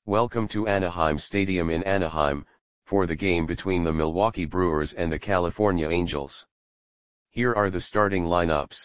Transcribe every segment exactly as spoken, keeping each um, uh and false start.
Welcome to Anaheim Stadium in Anaheim, for the game between the Milwaukee Brewers and the California Angels. Here are the starting lineups.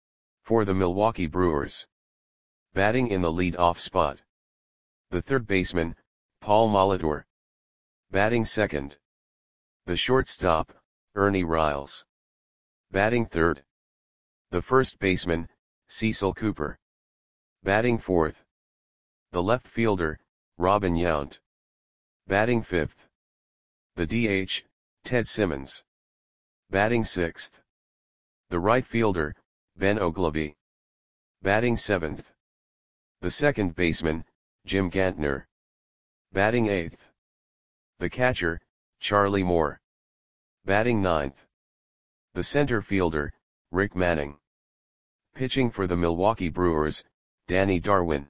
For the Milwaukee Brewers. Batting in the lead-off spot. The third baseman, Paul Molitor. Batting second. The shortstop, Ernie Riles. Batting third. The first baseman, Cecil Cooper. Batting fourth. The left fielder, Robin Yount. Batting fifth. The D H, Ted Simmons. Batting sixth. The right fielder, Ben Oglivie. Batting seventh. The second baseman, Jim Gantner. Batting eighth. The catcher, Charlie Moore. Batting ninth. The center fielder, Rick Manning. Pitching for the Milwaukee Brewers, Danny Darwin.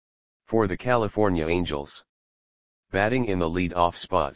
For the California Angels. Batting in the lead-off spot.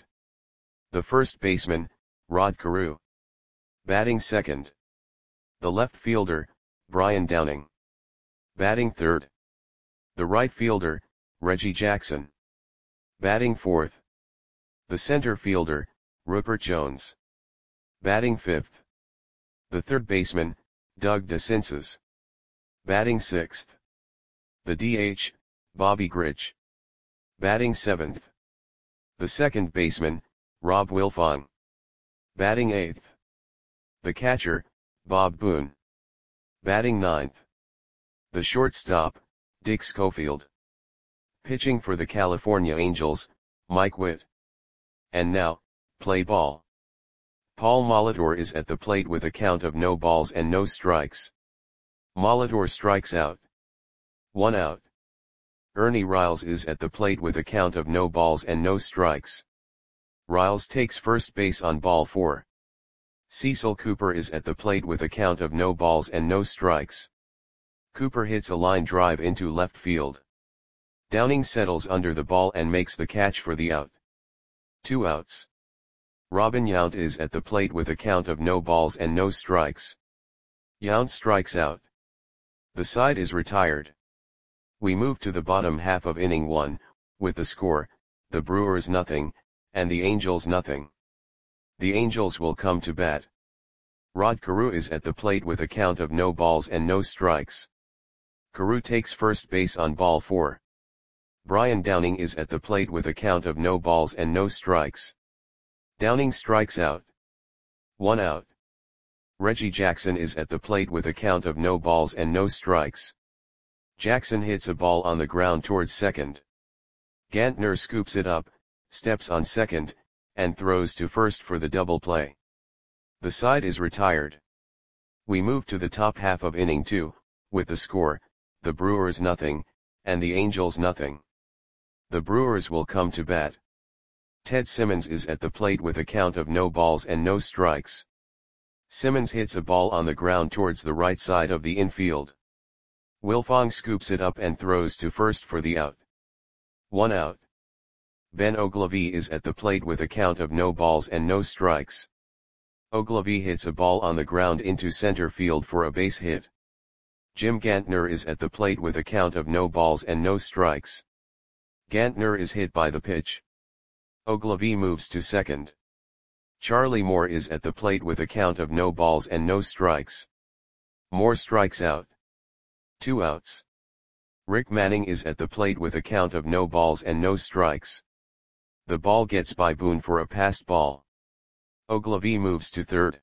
The first baseman, Rod Carew. Batting second. The left fielder, Brian Downing. Batting third. The right fielder, Reggie Jackson. Batting fourth. The center fielder, Rupert Jones. Batting fifth. The third baseman, Doug DeCinces. Batting sixth. The D H, Bobby Grich. Batting seventh. The second baseman, Rob Wilfong. Batting eighth. The catcher, Bob Boone. Batting ninth. The shortstop, Dick Schofield. Pitching for the California Angels, Mike Witt. And now, play ball. Paul Molitor is at the plate with a count of no balls and no strikes. Molitor strikes out. One out. Ernie Riles is at the plate with a count of no balls and no strikes. Riles takes first base on ball four. Cecil Cooper is at the plate with a count of no balls and no strikes. Cooper hits a line drive into left field. Downing settles under the ball and makes the catch for the out. Two outs. Robin Yount is at the plate with a count of no balls and no strikes. Yount strikes out. The side is retired. We move to the bottom half of inning one, with the score, the Brewers nothing, and the Angels nothing. The Angels will come to bat. Rod Carew is at the plate with a count of no balls and no strikes. Carew takes first base on ball four. Brian Downing is at the plate with a count of no balls and no strikes. Downing strikes out. One out. Reggie Jackson is at the plate with a count of no balls and no strikes. Jackson hits a ball on the ground towards second. Gantner scoops it up, steps on second, and throws to first for the double play. The side is retired. We move to the top half of inning two, with the score, the Brewers nothing, and the Angels nothing. The Brewers will come to bat. Ted Simmons is at the plate with a count of no balls and no strikes. Simmons hits a ball on the ground towards the right side of the infield. Wilfong scoops it up and throws to first for the out. One out. Ben Oglivie is at the plate with a count of no balls and no strikes. Oglivie hits a ball on the ground into center field for a base hit. Jim Gantner is at the plate with a count of no balls and no strikes. Gantner is hit by the pitch. Oglivie moves to second. Charlie Moore is at the plate with a count of no balls and no strikes. Moore strikes out. Two outs. Rick Manning is at the plate with a count of no balls and no strikes. The ball gets by Boone for a passed ball. Oglivie moves to third.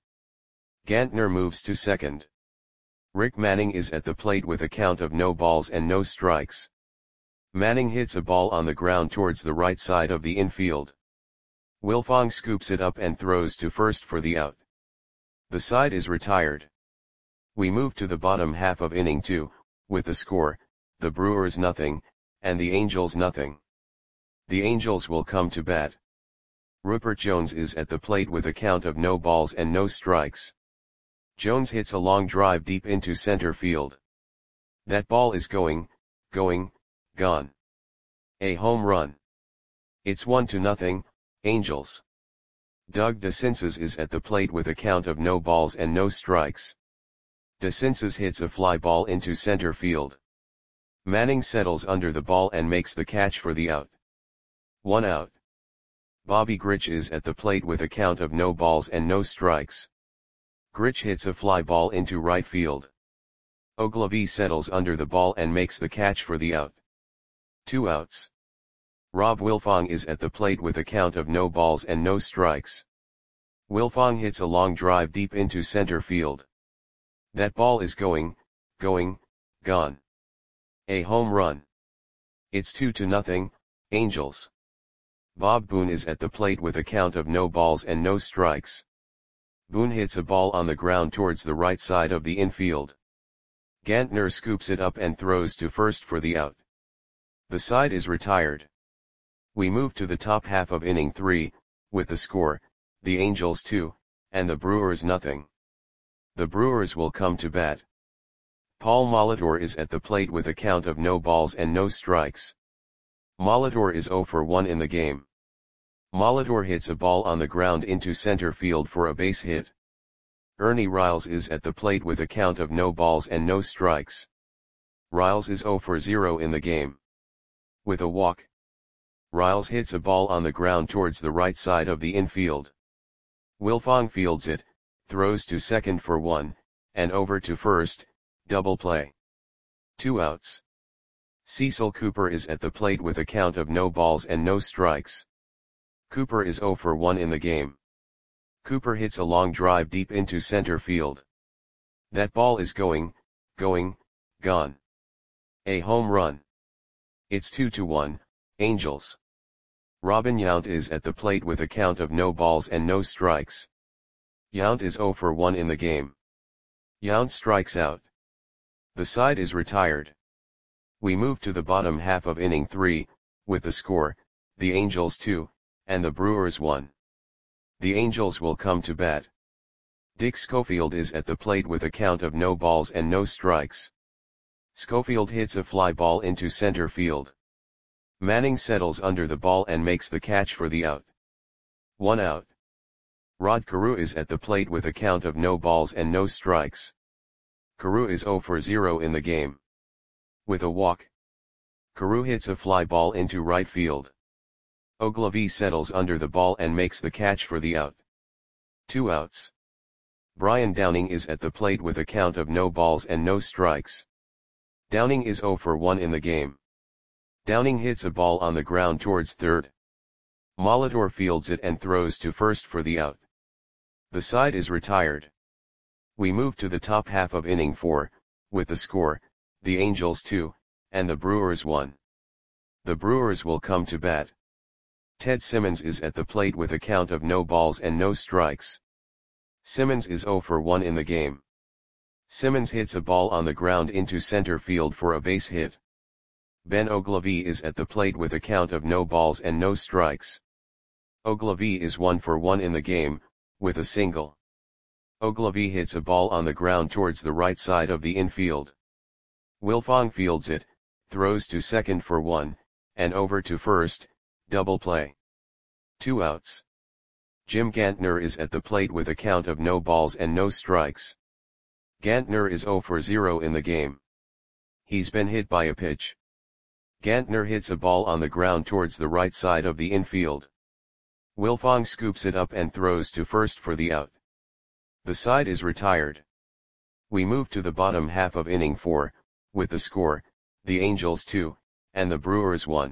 Gantner moves to second. Rick Manning is at the plate with a count of no balls and no strikes. Manning hits a ball on the ground towards the right side of the infield. Wilfong scoops it up and throws to first for the out. The side is retired. We move to the bottom half of inning two, with the score, the Brewers nothing, and the Angels nothing. The Angels will come to bat. Rupert Jones is at the plate with a count of no balls and no strikes. Jones hits a long drive deep into center field. That ball is going, going, gone. A home run. It's one to nothing, Angels. Doug DeCinces is at the plate with a count of no balls and no strikes. DeCinces hits a fly ball into center field. Manning settles under the ball and makes the catch for the out. One out. Bobby Grich is at the plate with a count of no balls and no strikes. Grich hits a fly ball into right field. Ogilvy settles under the ball and makes the catch for the out. Two outs. Rob Wilfong is at the plate with a count of no balls and no strikes. Wilfong hits a long drive deep into center field. That ball is going, going, gone. A home run. It's two to nothing, Angels. Bob Boone is at the plate with a count of no balls and no strikes. Boone hits a ball on the ground towards the right side of the infield. Gantner scoops it up and throws to first for the out. The side is retired. We move to the top half of inning three, with the score, the Angels two, and the Brewers nothing. The Brewers will come to bat. Paul Molitor is at the plate with a count of no balls and no strikes. Molitor is zero for one in the game. Molitor hits a ball on the ground into center field for a base hit. Ernie Riles is at the plate with a count of no balls and no strikes. Riles is zero for zero in the game. With a walk, Riles hits a ball on the ground towards the right side of the infield. Wilfong fields it, throws to second for one, and over to first, double play. Two outs. Cecil Cooper is at the plate with a count of no balls and no strikes. Cooper is zero for one in the game. Cooper hits a long drive deep into center field. That ball is going, going, gone. A home run. It's two to one, Angels. Robin Yount is at the plate with a count of no balls and no strikes. Yount is zero for one in the game. Yount strikes out. The side is retired. We move to the bottom half of inning three, with the score, the Angels two, and the Brewers one. The Angels will come to bat. Dick Schofield is at the plate with a count of no balls and no strikes. Schofield hits a fly ball into center field. Manning settles under the ball and makes the catch for the out. One out. Rod Carew is at the plate with a count of no balls and no strikes. Carew is zero for zero in the game. With a walk, Carew hits a fly ball into right field. Ogilvy settles under the ball and makes the catch for the out. Two outs. Brian Downing is at the plate with a count of no balls and no strikes. Downing is zero for one in the game. Downing hits a ball on the ground towards third. Molitor fields it and throws to first for the out. The side is retired. We move to the top half of inning four, with the score, the Angels two, and the Brewers one. The Brewers will come to bat. Ted Simmons is at the plate with a count of no balls and no strikes. Simmons is zero for one in the game. Simmons hits a ball on the ground into center field for a base hit. Ben Ogilvy is at the plate with a count of no balls and no strikes. Ogilvy is one for one in the game, with a single. Ogilvy hits a ball on the ground towards the right side of the infield. Wilfong fields it, throws to second for one, and over to first, double play. Two outs. Jim Gantner is at the plate with a count of no balls and no strikes. Gantner is zero for zero in the game. He's been hit by a pitch. Gantner hits a ball on the ground towards the right side of the infield. Wilfong scoops it up and throws to first for the out. The side is retired. We move to the bottom half of inning four, with the score, the Angels two, and the Brewers one.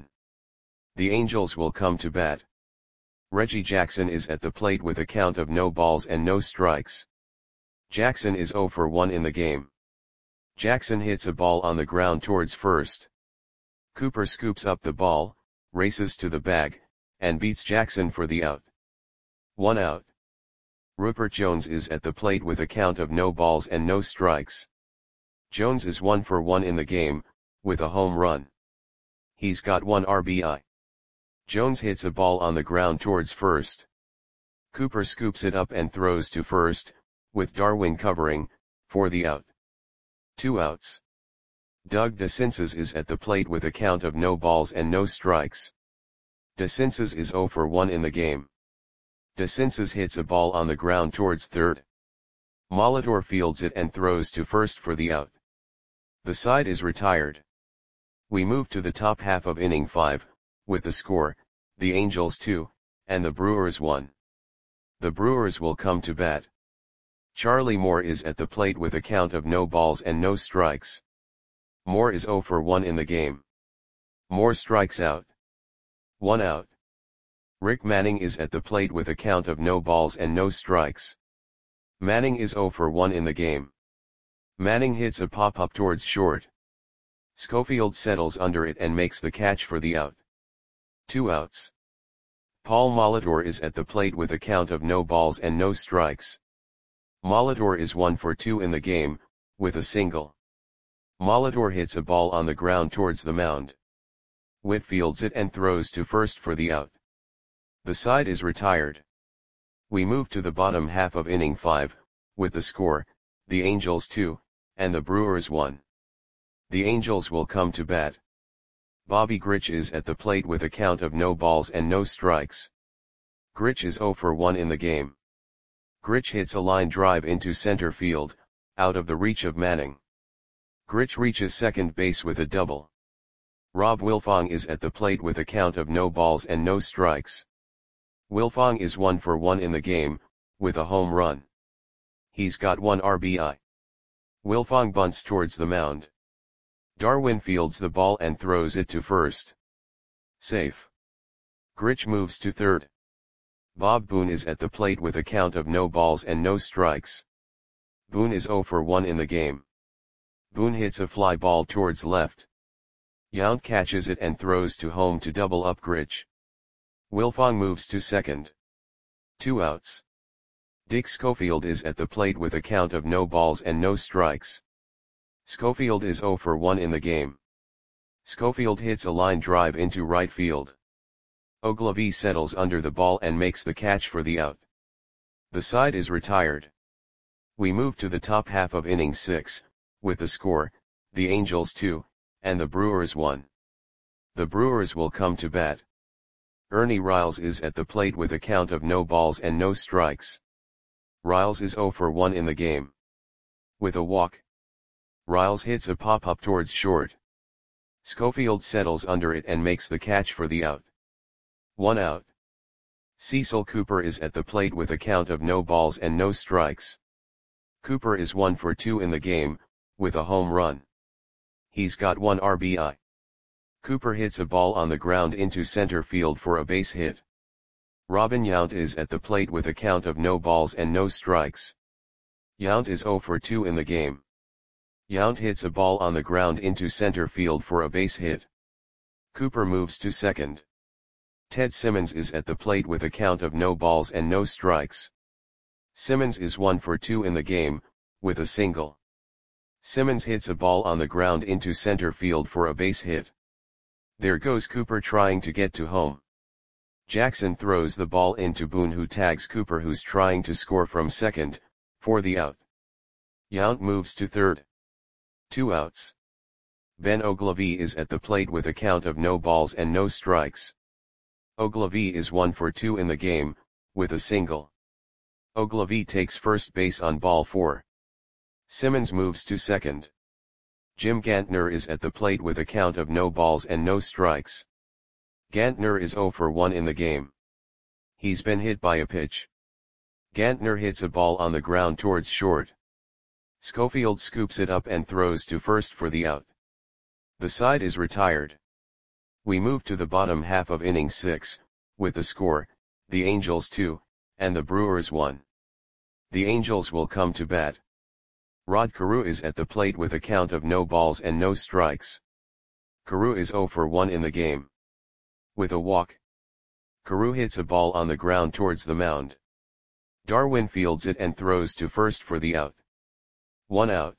The Angels will come to bat. Reggie Jackson is at the plate with a count of no balls and no strikes. Jackson is zero for one in the game. Jackson hits a ball on the ground towards first. Cooper scoops up the ball, races to the bag, and beats Jackson for the out. One out. Rupert Jones is at the plate with a count of no balls and no strikes. Jones is one for one in the game, with a home run. He's got one R B I. Jones hits a ball on the ground towards first. Cooper scoops it up and throws to first, with Darwin covering, for the out. Two outs. Doug DeCinces is at the plate with a count of no balls and no strikes. DeCinces is zero for one in the game. DeCinces hits a ball on the ground towards third. Molitor fields it and throws to first for the out. The side is retired. We move to the top half of inning five, with the score, the Angels two, and the Brewers one. The Brewers will come to bat. Charlie Moore is at the plate with a count of no balls and no strikes. Moore is zero for one in the game. Moore strikes out. One out. Rick Manning is at the plate with a count of no balls and no strikes. Manning is zero for one in the game. Manning hits a pop-up towards short. Schofield settles under it and makes the catch for the out. Two outs. Paul Molitor is at the plate with a count of no balls and no strikes. Molitor is one for two in the game, with a single. Molitor hits a ball on the ground towards the mound. Witt fields it and throws to first for the out. The side is retired. We move to the bottom half of inning five, with the score, the Angels two, and the Brewers one. The Angels will come to bat. Bobby Grich is at the plate with a count of no balls and no strikes. Grich is zero for one in the game. Grich hits a line drive into center field, out of the reach of Manning. Grich reaches second base with a double. Rob Wilfong is at the plate with a count of no balls and no strikes. Wilfong is one for one in the game, with a home run. He's got one R B I. Wilfong bunts towards the mound. Darwin fields the ball and throws it to first. Safe. Grich moves to third. Bob Boone is at the plate with a count of no balls and no strikes. Boone is zero for one in the game. Boone hits a fly ball towards left. Yount catches it and throws to home to double up Grich. Wilfong moves to second. Two outs. Dick Schofield is at the plate with a count of no balls and no strikes. Schofield is zero for one in the game. Schofield hits a line drive into right field. Ogilvie settles under the ball and makes the catch for the out. The side is retired. We move to the top half of inning six, with the score, the Angels two, and the Brewers one. The Brewers will come to bat. Ernie Riles is at the plate with a count of no balls and no strikes. Riles is zero for one in the game. With a walk. Riles hits a pop-up towards short. Schofield settles under it and makes the catch for the out. One out. Cecil Cooper is at the plate with a count of no balls and no strikes. Cooper is one for two in the game, with a home run. He's got one R B I. Cooper hits a ball on the ground into center field for a base hit. Robin Yount is at the plate with a count of no balls and no strikes. Yount is zero for two in the game. Yount hits a ball on the ground into center field for a base hit. Cooper moves to second. Ted Simmons is at the plate with a count of no balls and no strikes. Simmons is one for two in the game, with a single. Simmons hits a ball on the ground into center field for a base hit. There goes Cooper trying to get to home. Jackson throws the ball into Boone, who tags Cooper, who's trying to score from second, for the out. Yount moves to third. Two outs. Ben Ogilvie is at the plate with a count of no balls and no strikes. Ogilvie is one for two in the game, with a single. Ogilvie takes first base on ball four. Simmons moves to second. Jim Gantner is at the plate with a count of no balls and no strikes. Gantner is zero for one in the game. He's been hit by a pitch. Gantner hits a ball on the ground towards short. Schofield scoops it up and throws to first for the out. The side is retired. We move to the bottom half of inning six, with the score, the Angels two, and the Brewers one. The Angels will come to bat. Rod Carew is at the plate with a count of no balls and no strikes. Carew is zero for one in the game. With a walk. Carew hits a ball on the ground towards the mound. Darwin fields it and throws to first for the out. One out.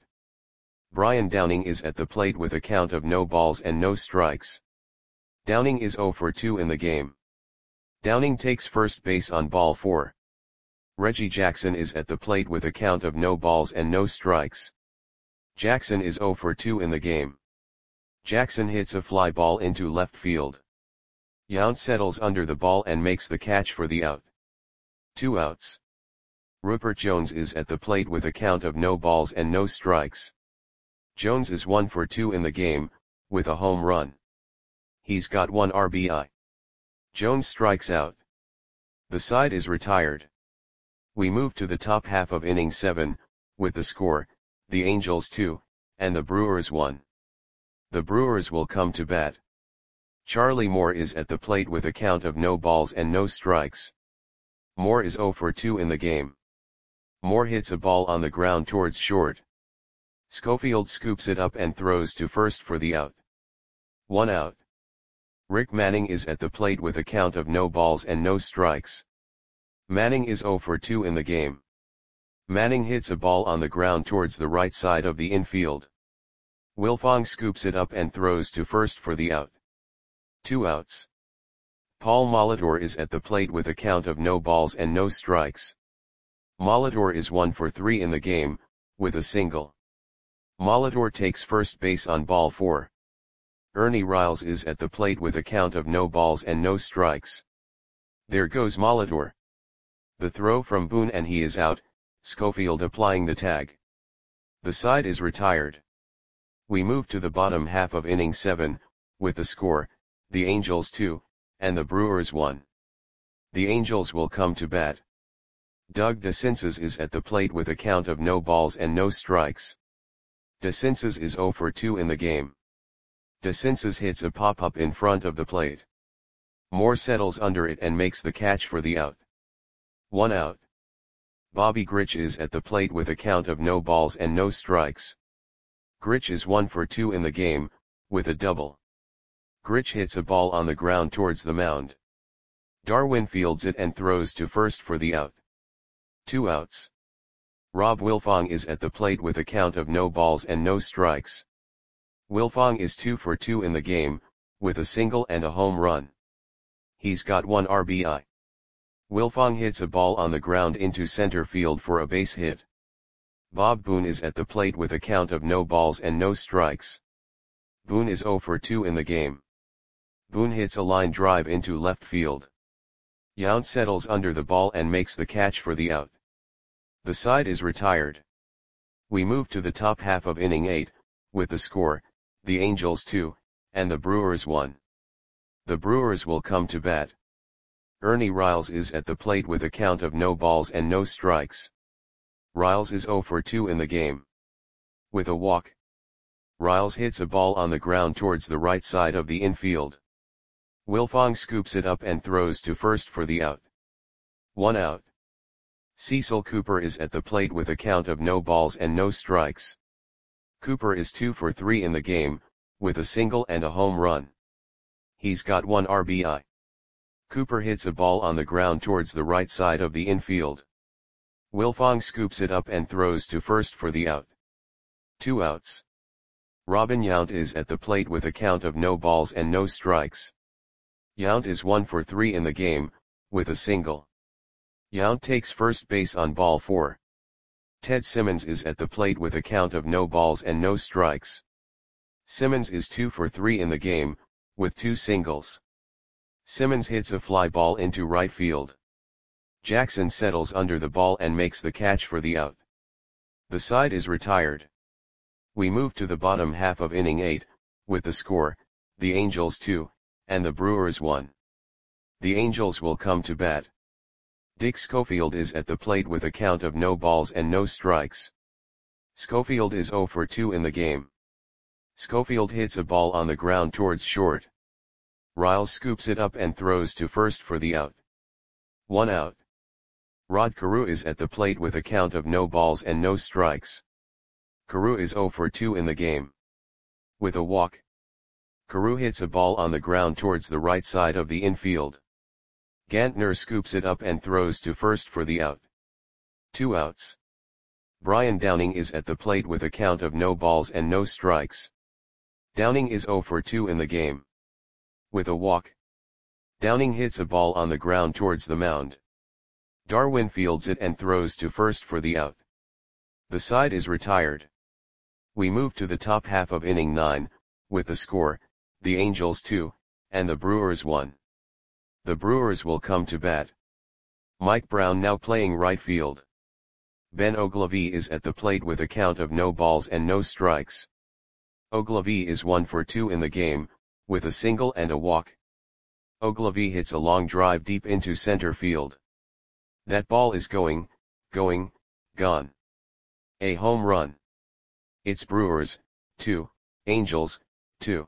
Brian Downing is at the plate with a count of no balls and no strikes. Downing is zero for two in the game. Downing takes first base on ball four. Reggie Jackson is at the plate with a count of no balls and no strikes. Jackson is zero for two in the game. Jackson hits a fly ball into left field. Yount settles under the ball and makes the catch for the out. Two outs. Rupert Jones is at the plate with a count of no balls and no strikes. Jones is one for two in the game, with a home run. He's got one R B I. Jones strikes out. The side is retired. We move to the top half of inning seven, with the score, the Angels two, and the Brewers one. The Brewers will come to bat. Charlie Moore is at the plate with a count of no balls and no strikes. Moore is oh for two in the game. Moore hits a ball on the ground towards short. Schofield scoops it up and throws to first for the out. One out. Rick Manning is at the plate with a count of no balls and no strikes. Manning is oh for two in the game. Manning hits a ball on the ground towards the right side of the infield. Wilfong scoops it up and throws to first for the out. Two outs. Paul Molitor is at the plate with a count of no balls and no strikes. Molitor is one for three in the game, with a single. Molitor takes first base on ball four. Ernie Riles is at the plate with a count of no balls and no strikes. There goes Molitor. The throw from Boone and he is out, Schofield applying the tag. The side is retired. We move to the bottom half of inning seven, with the score, the Angels two, and the Brewers one. The Angels will come to bat. Doug DeCinces is at the plate with a count of no balls and no strikes. DeCinces is oh for two in the game. DeCinces hits a pop-up in front of the plate. Moore settles under it and makes the catch for the out. One out. Bobby Grich is at the plate with a count of no balls and no strikes. Grich is one for two in the game, with a double. Grich hits a ball on the ground towards the mound. Darwin fields it and throws to first for the out. Two outs. Rob Wilfong is at the plate with a count of no balls and no strikes. Wilfong is two for two in the game, with a single and a home run. He's got one R B I. Wilfong hits a ball on the ground into center field for a base hit. Bob Boone is at the plate with a count of no balls and no strikes. Boone is oh for two in the game. Boone hits a line drive into left field. Yount settles under the ball and makes the catch for the out. The side is retired. We move to the top half of inning eight, with the score, the Angels two, and the Brewers one. The Brewers will come to bat. Ernie Riles is at the plate with a count of no balls and no strikes. Riles is oh for two in the game. With a walk. Riles hits a ball on the ground towards the right side of the infield. Wilfong scoops it up and throws to first for the out. One out. Cecil Cooper is at the plate with a count of no balls and no strikes. Cooper is two for three in the game, with a single and a home run. He's got one R B I. Cooper hits a ball on the ground towards the right side of the infield. Wilfong scoops it up and throws to first for the out. Two outs. Robin Yount is at the plate with a count of no balls and no strikes. Yount is one for three in the game, with a single. Yount takes first base on ball four. Ted Simmons is at the plate with a count of no balls and no strikes. Simmons is two for three in the game, with two singles. Simmons hits a fly ball into right field. Jackson settles under the ball and makes the catch for the out. The side is retired. We move to the bottom half of inning eight, with the score, the Angels two, and the Brewers one. The Angels will come to bat. Dick Schofield is at the plate with a count of no balls and no strikes. Schofield is oh for two in the game. Schofield hits a ball on the ground towards short. Riles scoops it up and throws to first for the out. One out. Rod Carew is at the plate with a count of no balls and no strikes. Carew is oh for two in the game. With a walk. Carew hits a ball on the ground towards the right side of the infield. Gantner scoops it up and throws to first for the out. Two outs. Brian Downing is at the plate with a count of no balls and no strikes. Downing is oh for two in the game. With a walk. Downing hits a ball on the ground towards the mound. Darwin fields it and throws to first for the out. The side is retired. We move to the top half of inning nine, with the score, the Angels two, and the Brewers one. The Brewers will come to bat. Mike Brown now playing right field. Ben Ogilvie is at the plate with a count of no balls and no strikes. Ogilvie is one for two in the game, with a single and a walk. Ogilvy hits a long drive deep into center field. That ball is going, going, gone. A home run. It's Brewers, two, Angels, two.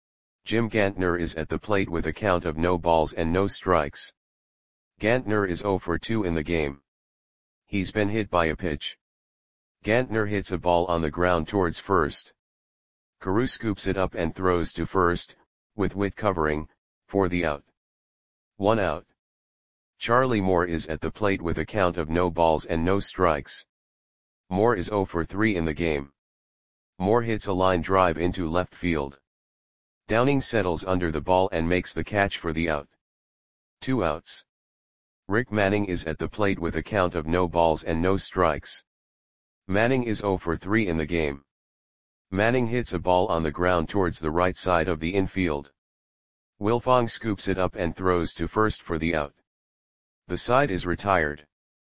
Jim Gantner is at the plate with a count of no balls and no strikes. Gantner is zero for two in the game. He's been hit by a pitch. Gantner hits a ball on the ground towards first. Carew scoops it up and throws to first, with Witt covering, for the out. One out. Charlie Moore is at the plate with a count of no balls and no strikes. Moore is zero for three in the game. Moore hits a line drive into left field. Downing settles under the ball and makes the catch for the out. Two outs. Rick Manning is at the plate with a count of no balls and no strikes. Manning is zero for three in the game. Manning hits a ball on the ground towards the right side of the infield. Wilfong scoops it up and throws to first for the out. The side is retired.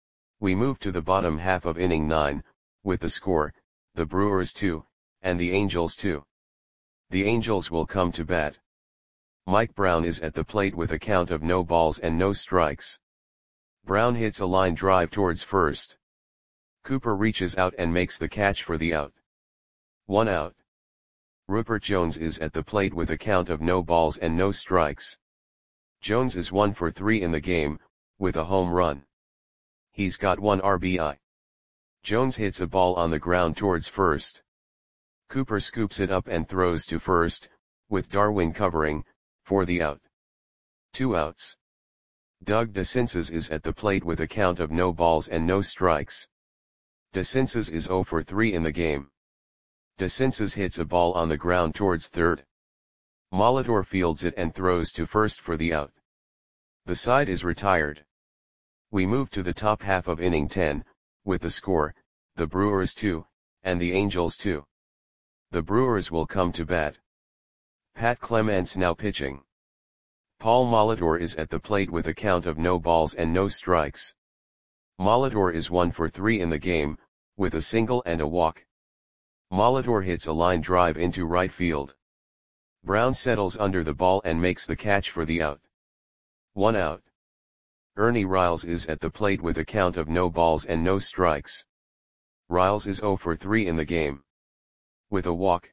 We move to the bottom half of inning nine, with the score, the Brewers two, and the Angels two. The Angels will come to bat. Mike Brown is at the plate with a count of no balls and no strikes. Brown hits a line drive towards first. Cooper reaches out and makes the catch for the out. One out. Rupert Jones is at the plate with a count of no balls and no strikes. Jones is one for three in the game, with a home run. He's got one R B I. Jones hits a ball on the ground towards first. Cooper scoops it up and throws to first, with Darwin covering, for the out. Two outs. Doug DeCinces is at the plate with a count of no balls and no strikes. DeCinces is zero for three in the game. DeCinces hits a ball on the ground towards third. Molitor fields it and throws to first for the out. The side is retired. We move to the top half of inning ten, with the score, the Brewers two, and the Angels two. The Brewers will come to bat. Pat Clements now pitching. Paul Molitor is at the plate with a count of no balls and no strikes. Molitor is one for three in the game, with a single and a walk. Molitor hits a line drive into right field. Brown settles under the ball and makes the catch for the out. One out. Ernie Riles is at the plate with a count of no balls and no strikes. Riles is zero for three in the game. With a walk.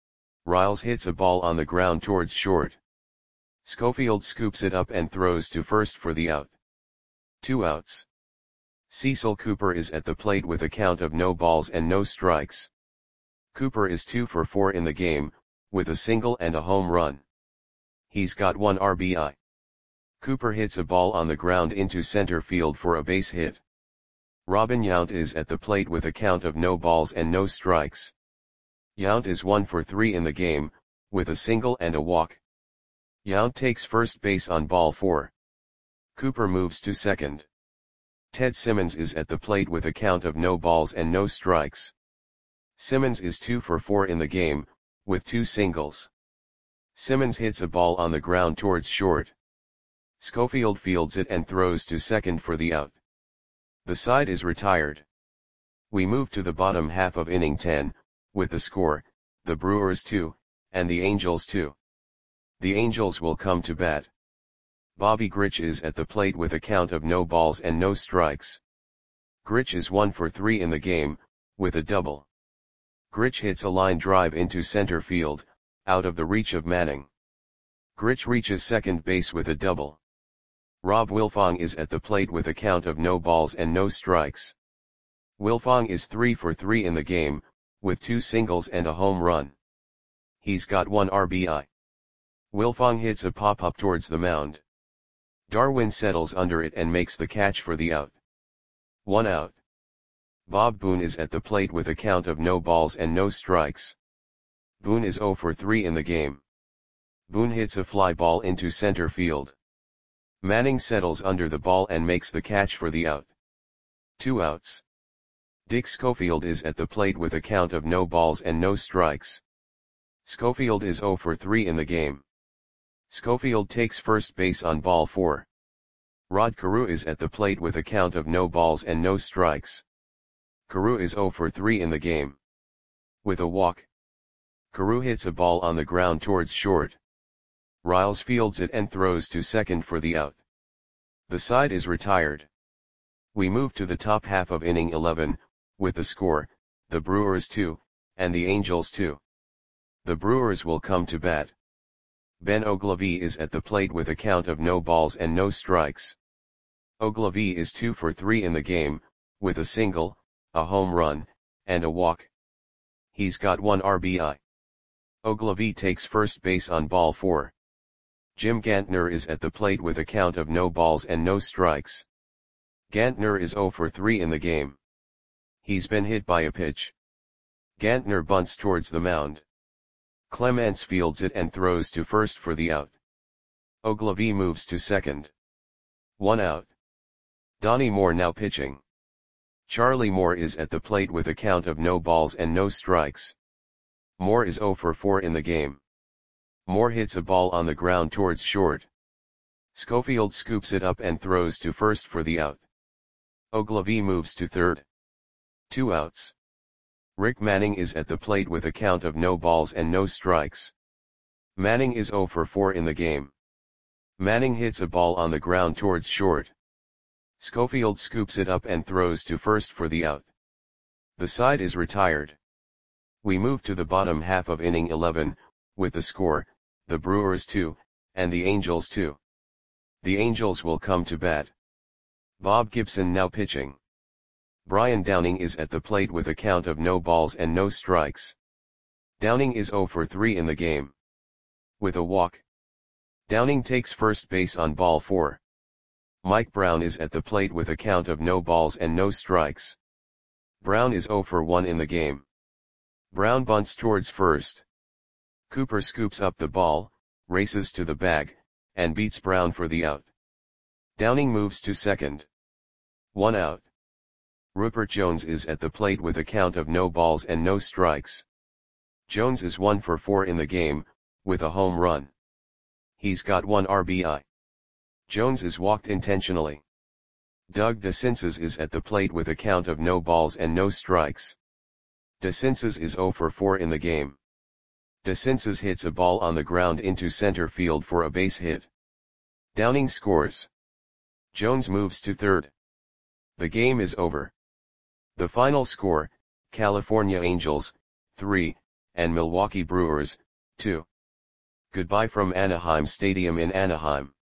Riles hits a ball on the ground towards short. Schofield scoops it up and throws to first for the out. Two outs. Cecil Cooper is at the plate with a count of no balls and no strikes. Cooper is two for four in the game, with a single and a home run. He's got one R B I. Cooper hits a ball on the ground into center field for a base hit. Robin Yount is at the plate with a count of no balls and no strikes. Yount is one for three in the game, with a single and a walk. Yount takes first base on ball four. Cooper moves to second. Ted Simmons is at the plate with a count of no balls and no strikes. Simmons is two for four in the game, with two singles. Simmons hits a ball on the ground towards short. Schofield fields it and throws to second for the out. The side is retired. We move to the bottom half of inning ten, with the score, the Brewers two, and the Angels two. The Angels will come to bat. Bobby Grich is at the plate with a count of no balls and no strikes. Grich is one for three in the game, with a double. Grich hits a line drive into center field, out of the reach of Manning. Grich reaches second base with a double. Rob Wilfong is at the plate with a count of no balls and no strikes. Wilfong is three for three in the game, with two singles and a home run. He's got one R B I. Wilfong hits a pop-up towards the mound. Darwin settles under it and makes the catch for the out. One out. Bob Boone is at the plate with a count of no balls and no strikes. Boone is zero for three in the game. Boone hits a fly ball into center field. Manning settles under the ball and makes the catch for the out. Two outs. Dick Schofield is at the plate with a count of no balls and no strikes. Schofield is zero for three in the game. Schofield takes first base on ball four. Rod Carew is at the plate with a count of no balls and no strikes. Carew is zero for three in the game. With a walk. Carew hits a ball on the ground towards short. Riles fields it and throws to second for the out. The side is retired. We move to the top half of inning eleven, with the score, the Brewers two, and the Angels two. The Brewers will come to bat. Ben Oglivie is at the plate with a count of no balls and no strikes. Oglivie is two for three in the game, with a single, a home run, and a walk. He's got one R B I. Oglivie takes first base on ball four. Jim Gantner is at the plate with a count of no balls and no strikes. Gantner is zero for three in the game. He's been hit by a pitch. Gantner bunts towards the mound. Clements fields it and throws to first for the out. Oglivie moves to second. One out. Donnie Moore now pitching. Charlie Moore is at the plate with a count of no balls and no strikes. Moore is zero for four in the game. Moore hits a ball on the ground towards short. Schofield scoops it up and throws to first for the out. Oglivie moves to third. Two outs. Rick Manning is at the plate with a count of no balls and no strikes. Manning is zero for four in the game. Manning hits a ball on the ground towards short. Schofield scoops it up and throws to first for the out. The side is retired. We move to the bottom half of inning eleven, with the score, the Brewers two, and the Angels two. The Angels will come to bat. Bob Gibson now pitching. Brian Downing is at the plate with a count of no balls and no strikes. Downing is zero for three in the game. With a walk. Downing takes first base on ball four. Mike Brown is at the plate with a count of no balls and no strikes. Brown is zero for one in the game. Brown bunts towards first. Cooper scoops up the ball, races to the bag, and beats Brown for the out. Downing moves to second. One out. Rupert Jones is at the plate with a count of no balls and no strikes. Jones is one for four in the game, with a home run. He's got one R B I. Jones is walked intentionally. Doug DeCinces is at the plate with a count of no balls and no strikes. DeCinces is zero for four in the game. DeCinces hits a ball on the ground into center field for a base hit. Downing scores. Jones moves to third. The game is over. The final score, California Angels, three, and Milwaukee Brewers, two. Goodbye from Anaheim Stadium in Anaheim.